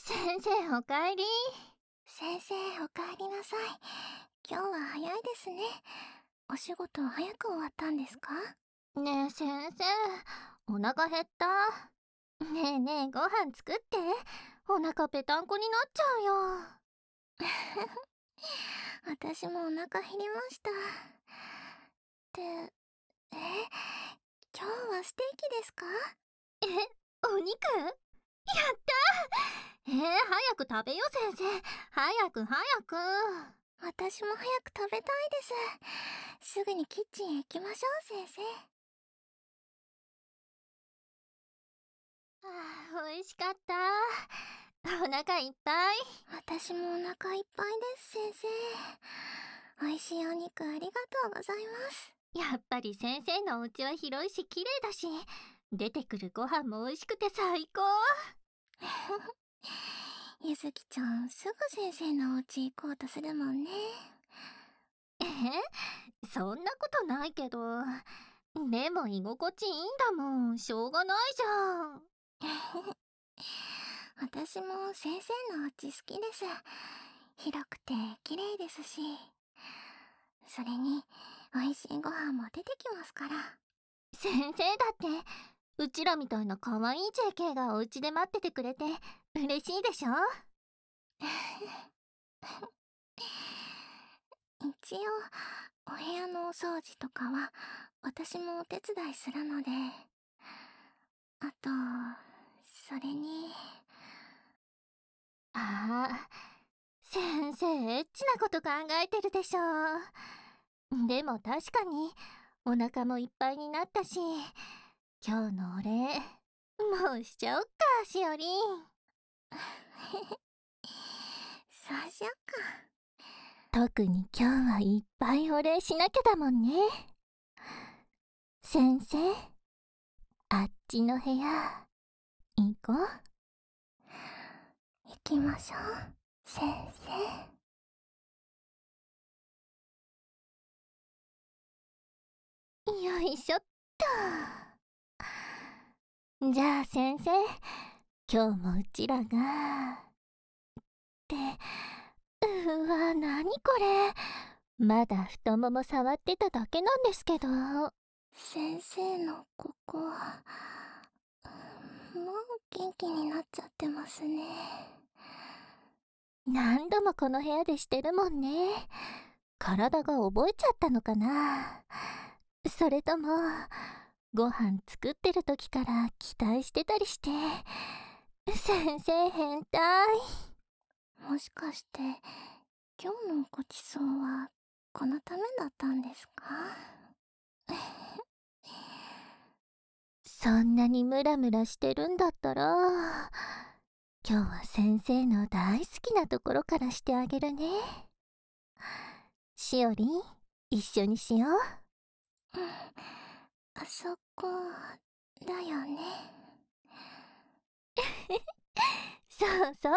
先生おかえり。 先生、おかえりなさい。今日は早いですね。お仕事早く終わったんですか？ ねえ先生、お腹減った。ねえねえ、ご飯作って。お腹ぺたんこになっちゃうよ。 私もお腹減りました。今日はステーキですか？ え、お肉？やった。早く食べよ先生。早く早く。 私も早く食べたいです。すぐにキッチンへ行きましょう、先生。 美味しかった。お腹いっぱい。 私もお腹いっぱいです、先生。美味しいお肉ありがとうございます。 やっぱり先生のお家は広いし綺麗だし、出てくるご飯も美味しくて最高。 ゆずきちゃん、すぐ先生のお家行こうとするもんね。 そんなことないけど。でも居心地いいんだもん。しょうがないじゃん。 私も先生のお家好きです。広くて綺麗ですし、それに美味しいご飯も出てきますから。 先生だってうちらみたいな可愛い JK がお家で待っててくれて嬉しいでしょ。 一応お部屋のお掃除とかは私もお手伝いするので、あとそれに。 ああ、先生エッチなこと考えてるでしょ。でも確かにお腹もいっぱいになったし、今日のお礼もうしちゃおっか、しおりん。 そうしよっか。 特に今日はいっぱいお礼しなきゃだもんね。先生、あっちの部屋行こう。 行きましょう、先生。 よいしょっと。じゃあ先生、今日もうちらがうわ、なにこれ。まだ太もも触ってただけなんですけど。 先生のここ、もう元気になっちゃってますね。 何度もこの部屋でしてるもんね。体が覚えちゃったのかな。それともご飯作ってる時から期待してたりして。先生変態。 もしかして今日のごちそうはこのためだったんですか？ そんなにムラムラしてるんだったら、今日は先生の大好きなところからしてあげるね。しおりん、一緒にしよう。 あそこだよね。 そうそう。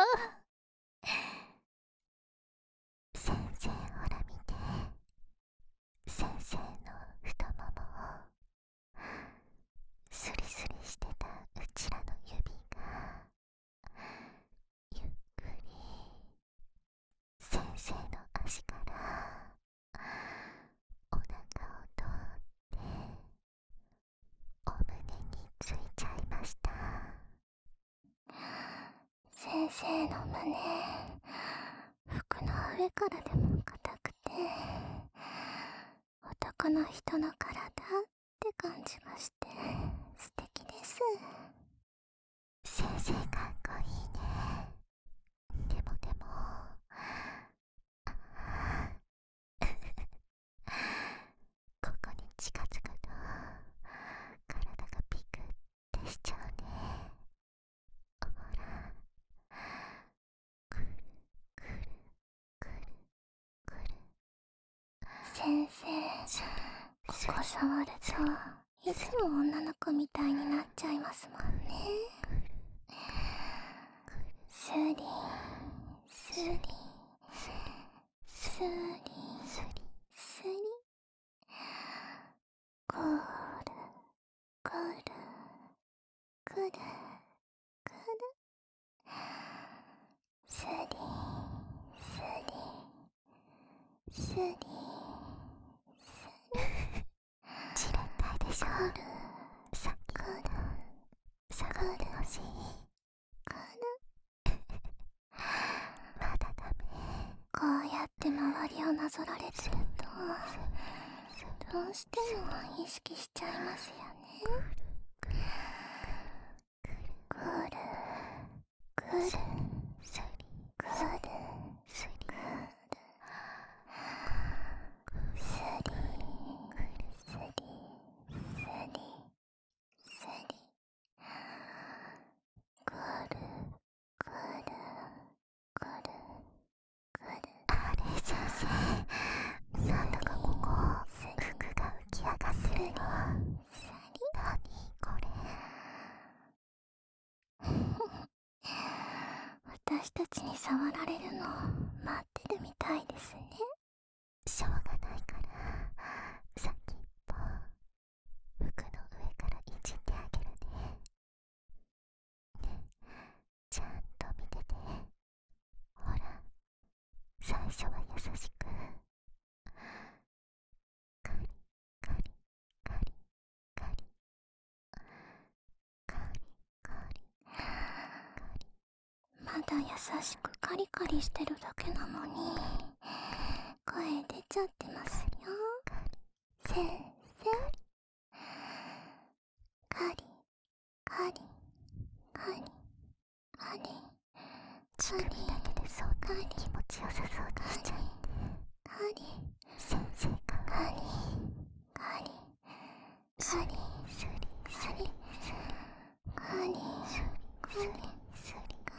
先生、ほら見て。先生の太ももをスリスリしてたうちらの指がゆっくり先生の足からお腹を通ってお胸についちゃいました。 先生の胸、服の上からでも硬くて男の人の体って感じがして素敵です。 先生かっこいいね。でもここに近づくと体がピクってしちゃうね。ほら、くるくるくるくる。 先生、ここ触るといつも女の子みたいになっちゃいますもんね。スリスリスリスリ、くるくるくるくる。 スリじれったいでしょ。さっき下がってほしい。まだダメ。 こうやって周りをなぞられてるとどうしても意識しちゃいますよね。くるくるスリくるスリスリスリスリスリくるくるくるくる。 あれ先生、なんだかここ服が浮き上がってるよ。何これ。 私たちに触られるの待ってるみたいですね。 しょうがないから先っぽ服の上からいじってあげるね。ね、ちゃんと見てて。ほら、最初は優しくカリカリカリカリカリカリまだ優しくカリカリしてるだけなのに声出ちゃってますよ。先生、カリカリカリカリ乳首だけでそんなに気持ちよさそうにしちゃって。 カリ先生かわいい。 カリスリスリスリカリスリスリスリ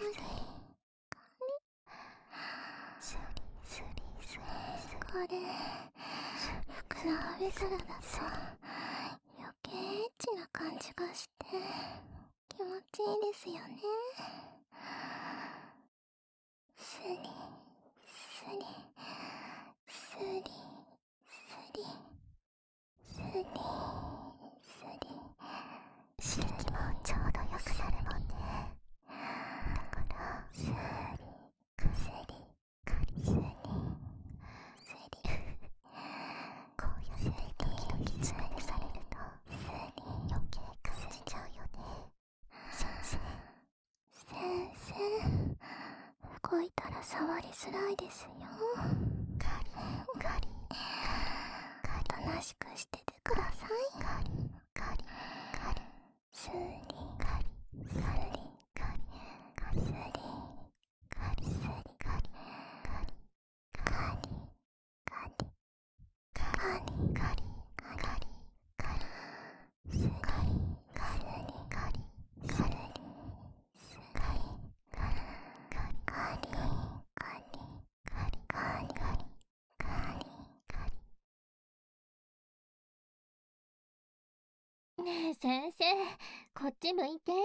スリスリスリ。 これ服の上からだと余計エッチな感じがして気持ちいいですよね。スリスリスリスリスリスリ刺激もちょうどよくなるもんね。だからスリカリカリスリこうやってドキドキ爪にされると余計感じちゃうよね。先生、 先生、動いたら触りづらいですよ。 カリカリカリおとなしくしててください。 カリカリカリスリカリスリカリカリカリスリカリカリカリカリカリカリカリカリカリカリスリカリカリカリスリカリカリカリカリカリカリカリカリカリカリカリ。 ねえ先生、こっち向いて。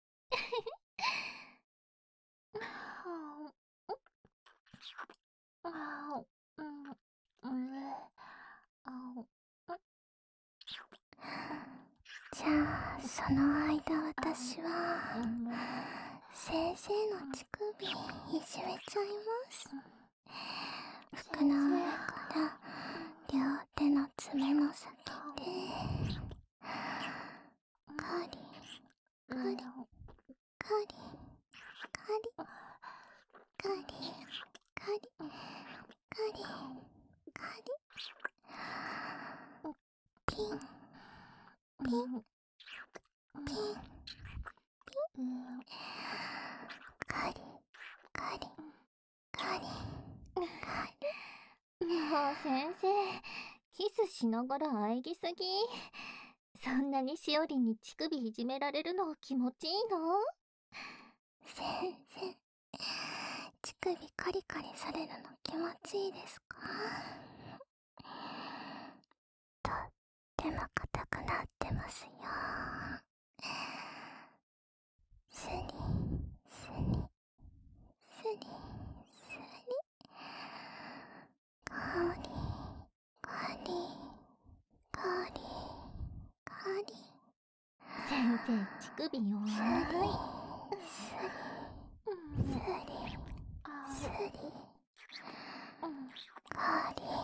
じゃあその間私は先生の乳首いじめちゃいます。服の上から両手の爪の先でカリカリカリカリカリカリカリカリピンピンピンカリカリカリもう先生、キスしながら喘ぎすぎ。そんなにしおりんに乳首いじめられるの気持ちいいの？ 先生、乳首カリカリされるの気持ちいいですか？とっても硬くなってますよ。スリスリスリスリカリカリカリカリ先生、乳首弱い。 スリスリスリカリ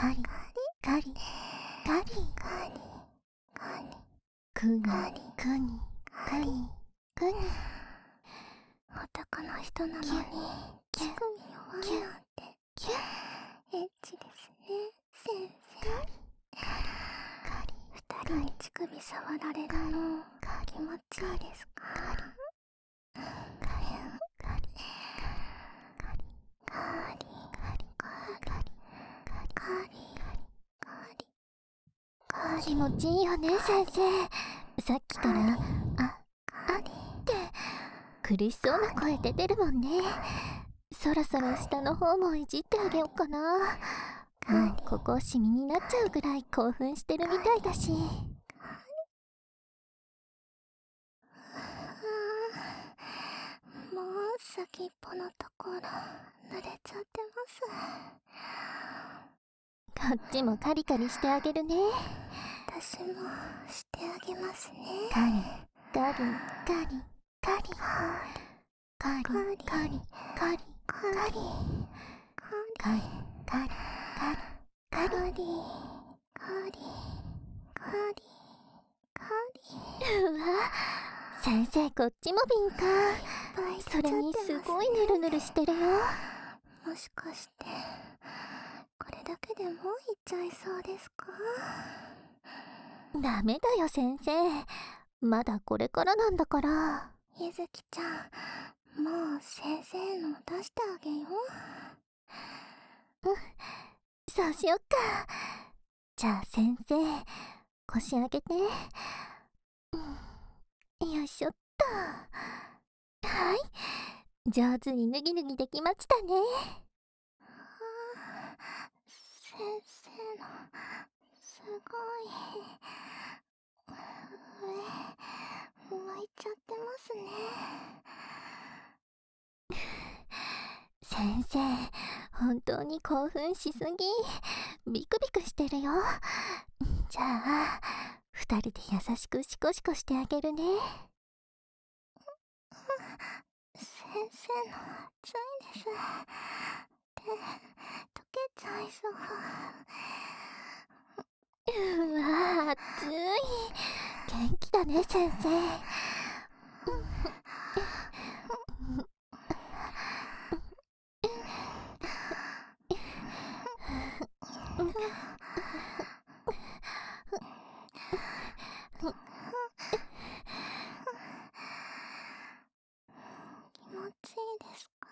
カリカリカリクニクニクニクニ。 男の人なのに乳首弱いなんてエッチですね、先生。二人に乳首触られるの気持ちいいですか？ 気持ちいいよね、先生。さっきからって苦しそうな声出てるもんね。そろそろ下の方もいじってあげようかな。もうここシミになっちゃうぐらい興奮してるみたいだし。 もう先っぽのところ濡れちゃってます。 こっちもカリカリしてあげるね。 私もしてあげますね。 カリガリガリガリガリガリガリガリガリガリガリガリカリカリうわ、先生こっちも敏感。それにすごいヌルヌルしてるよ。 もしかしてこれだけでもういっちゃいそうですか？ ダメだよ先生、まだこれからなんだから。 ゆずきちゃん、もう先生の出してあげよう。 そうしよっか。じゃあ先生、腰上げて。よいしょっと。はい、上手に脱ぎ脱ぎできましたね。 先生のすごい上向いちゃってますね。 先生、本当に興奮しすぎ。ビクビクしてるよ。じゃあ二人で優しくシコシコしてあげるね。 先生の熱いです。手溶けちゃいそう。 うわ、熱い。元気だね先生。 気持ちいいですか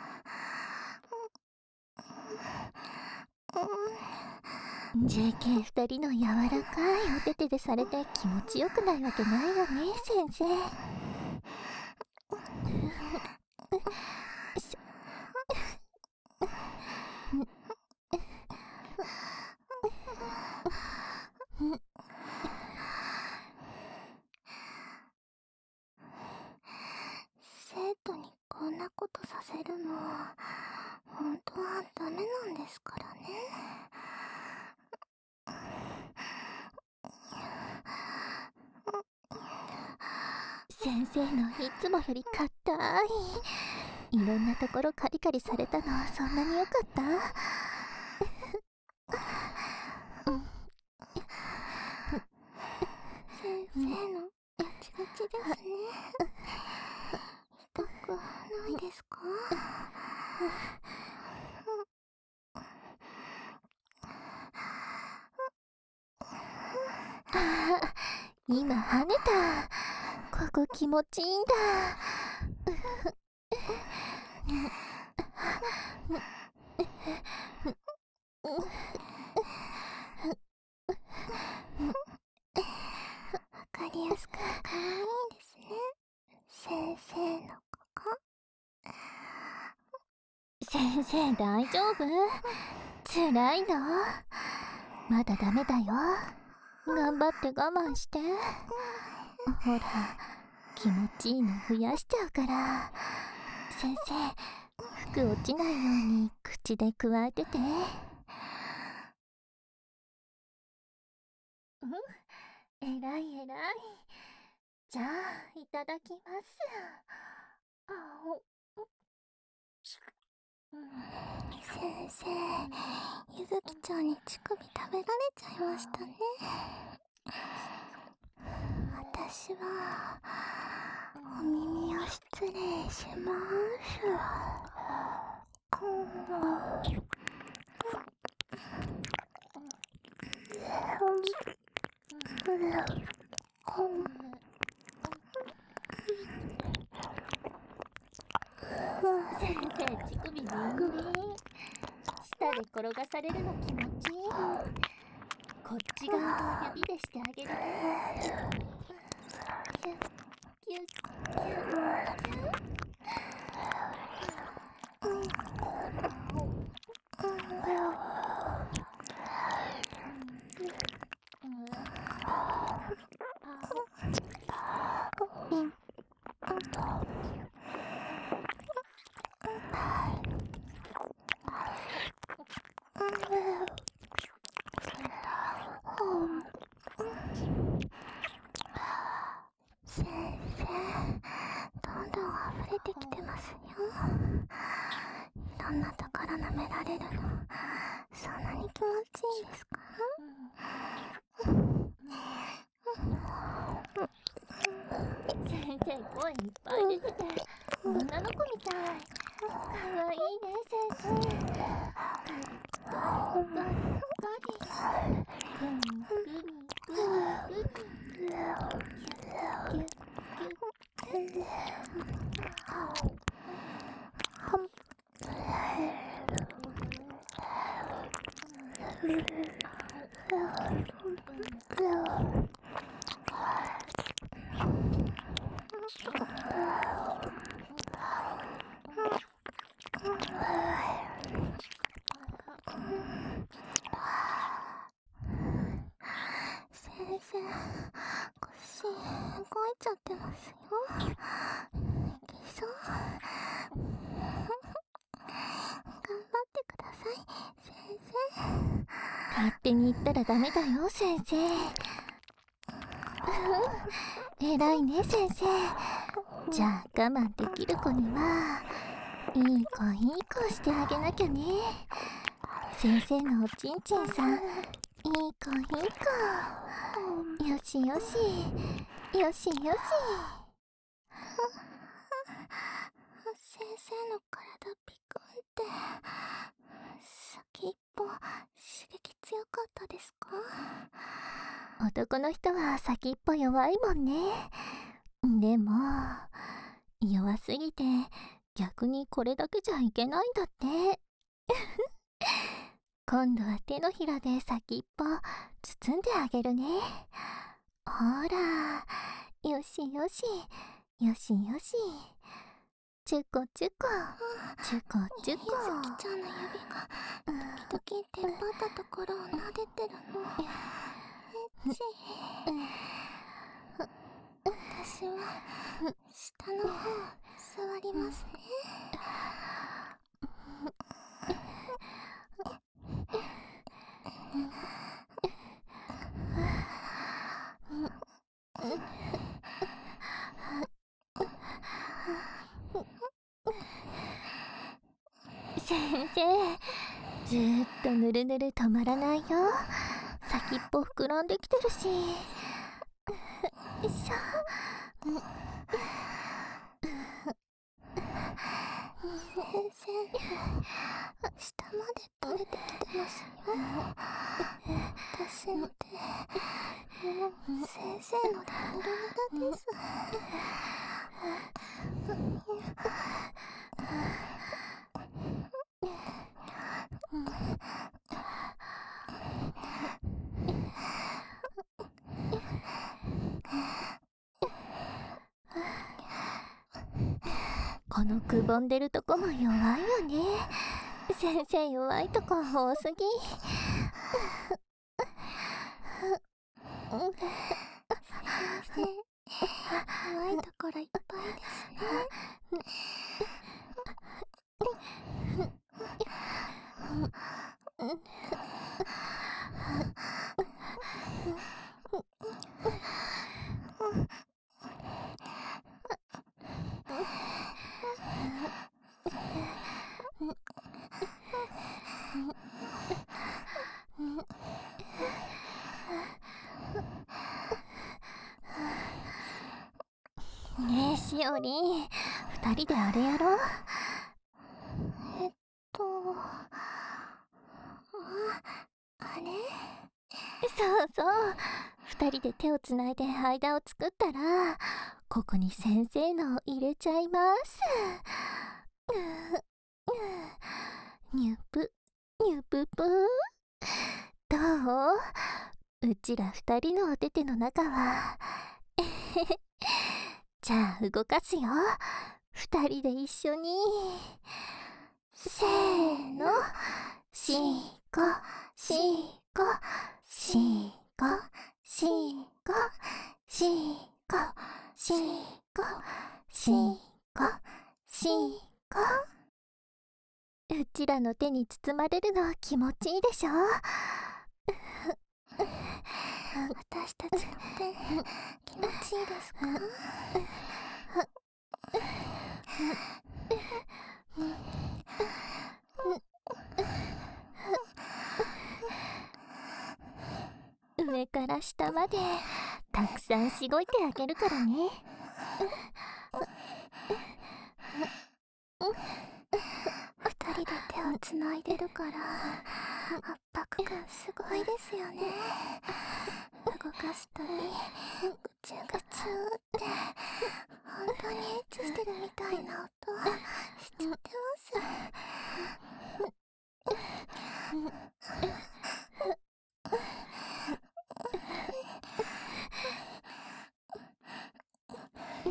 ？JK 二人の柔らかいお手手でされて気持ちよくないわけないよね先生。 生徒にこんなことさせるのは本当はダメなんですからね。 先生のいつもより硬い、いろんなところカリカリされたのそんなによかった？ 先生のガチガチですね。痛くないですか？ あ、今跳ねた。ここ気持ちいいんだ。 わかりやすく可愛いですね。先生のここ。 先生大丈夫？辛いの？まだダメだよ。頑張って我慢して。ほら、気持ちいいの増やしちゃうから。先生、服落ちないように口でくわえてて。えらいえらい。じゃあいただきます。 先生、ゆずきちゃんに乳首食べられちゃいましたね。私はお耳を失礼します。 先生、乳首ビンビン。舌で転がされるの気持ちいい。こっち側の指でしてあげるね。キュッキュッキュッキュッ。 先から舐められるのそんなに気持ちいいですか？ 先生声いっぱい出てて女の子みたい。かわいいね先生。ガリガリガリグミグミグミグミギュッギュッギュッ先生、腰動いちゃってますよ。いけそう？頑張ってください、先生。 勝手に言ったらダメだよ先生。偉いね先生。じゃあ我慢できる子にはいい子いい子してあげなきゃね。先生のおちんちんさんいい子いい子。よしよしよしよし。 先生の体ピクンって先一歩刺激強かったですか？ 男の人は先っぽ弱いもんね。でも弱すぎて逆にこれだけじゃいけないんだって今度は手のひらで先っぽ包んであげるね。ほらよしよしよしよし。チュコチュコチュコチュコ。 ゆずきちゃんの指が時々出っ張ったところを撫でてるの。エッチ。私は下の方座りますね。 先生ずーっとぬるぬる止まらないよ。先っぽ膨らんできてるし。よいしょ。 先生、下まで垂れてきてますよ。私の手、もう先生のでぬるぬるです。 このくぼんでるとこも弱いよね。先生弱いとこ多すぎ。 先生、弱いところいっぱいですね。 ねえしおりん、二人であれやろう。 あれ？ そうそう、二人で手をつないで間を作ったらここに先生のを入れちゃいます。ニュプニュププ。どう？うちら二人のお手手の中はじゃあ動かすよ。二人で一緒にせーの。しこしこしこしこしこしこしこしこ。うちらの手に包まれるの気持ちいいでしょ。 私たちの手、気持ちいいですか？ 下までたくさんしごいてあげるからね。 二人で手をつないでるから圧迫感すごいですよね。動かすたびぐちゅぐちゅって本当にエッチしてるみたいな音しちゃってます。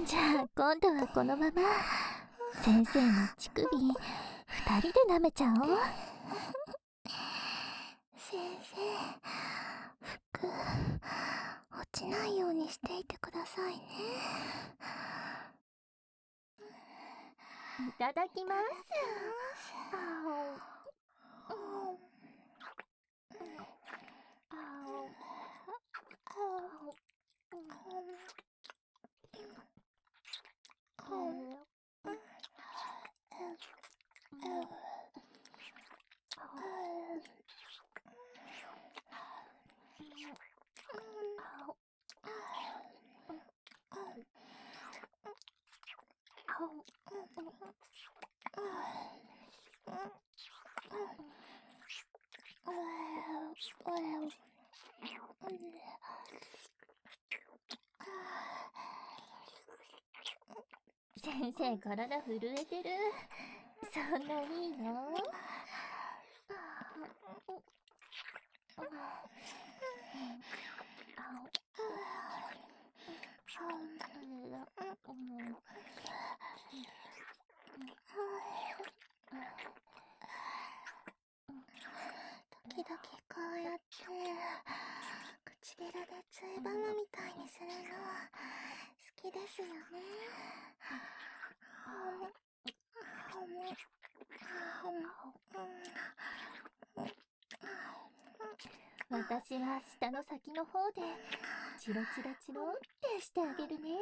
じゃあ今度はこのまま先生の乳首2人で舐めちゃおう。 先生、服落ちないようにしていてくださいね。 いただきます。先生、体震えてる。そんないいの？ 時々こうやって唇でついばむみたいにするの好きですよね。 私は舌の先の方でチロチロチロってしてあげるね。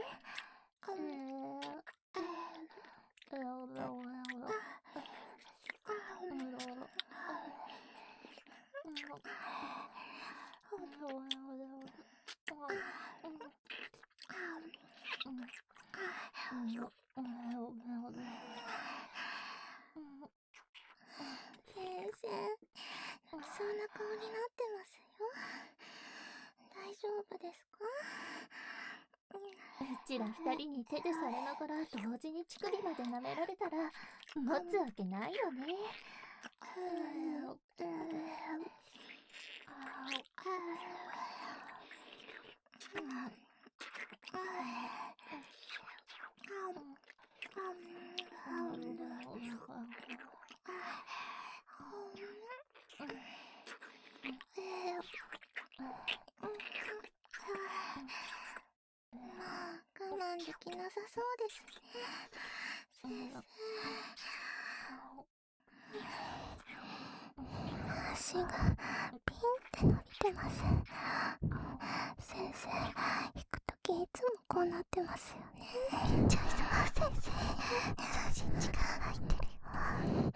先生、泣きそうな顔になってますよ。大丈夫ですか？ うちら2人に手でされながら同時に乳首まで舐められたら持つわけないよね。 我慢できなさそうですね。先生、足がピンって伸びてます。先生、引くときいつもこうなってますよね。 みちゃいそう。先生、全身力入ってるよ。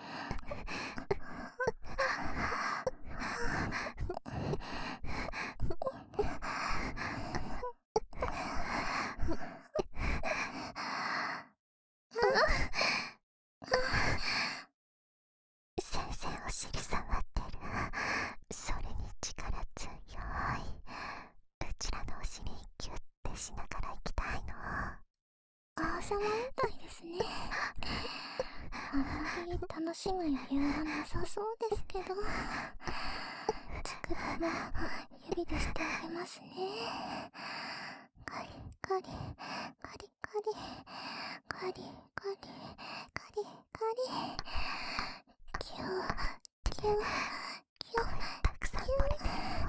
先生お尻触ってる。それに力強い。うちらのお尻キュッてしながら行きたいの。 王様みたいですね。あんまり楽しむ余裕はなさそうですけど、乳首も指でしてあげますね。カリカリカリカリカリカリカリカリキューキューキューたくさん漏れてる。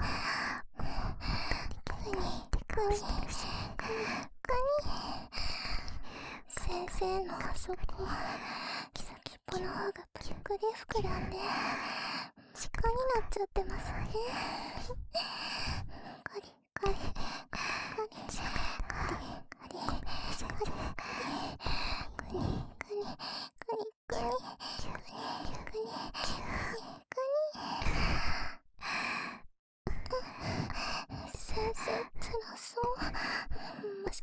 クニクニクニ先生のあそこ先っぽの方がぷっくり膨らんで地下になっちゃってますね。カリカリカリカリカリカリカリカリクニクニクニクニクニクニクニ先生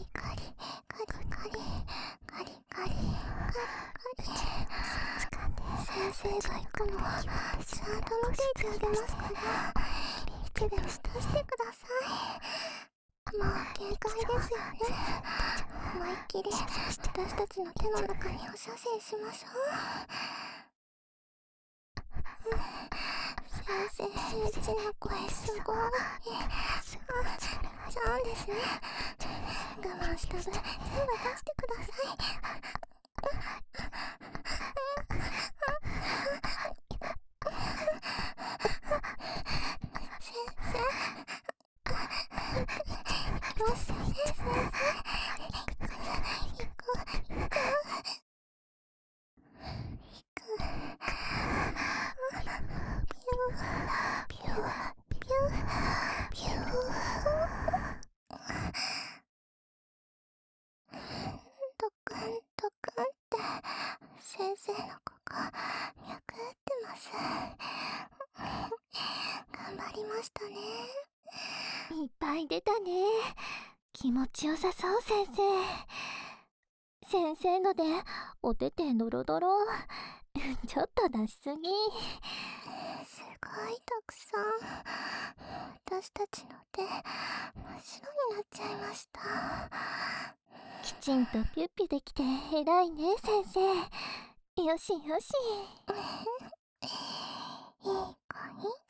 リカリカリカリカリカリカリカリ先生が行くのはちゃんと見ていてあげますから、いつでも出してください。もう限界ですよね。思いっきり私たちの手の中にお射精しましょう。先生、エッチな声すごい。そうですね。我慢した分全部出してください。先生、行きますね、先生。行く。ピューピューピューピュー。ドクンドクンって先生の子が脈打ってます。頑張りましたね。 いっぱい出たね。気持ちよさそう先生。先生のでお手手ドロドロ。ちょっと出しすぎ。 すごいたくさん。私たちの手真っ白になっちゃいました。 きちんとピュッピュできて偉いね先生。よしよし。 いい子いい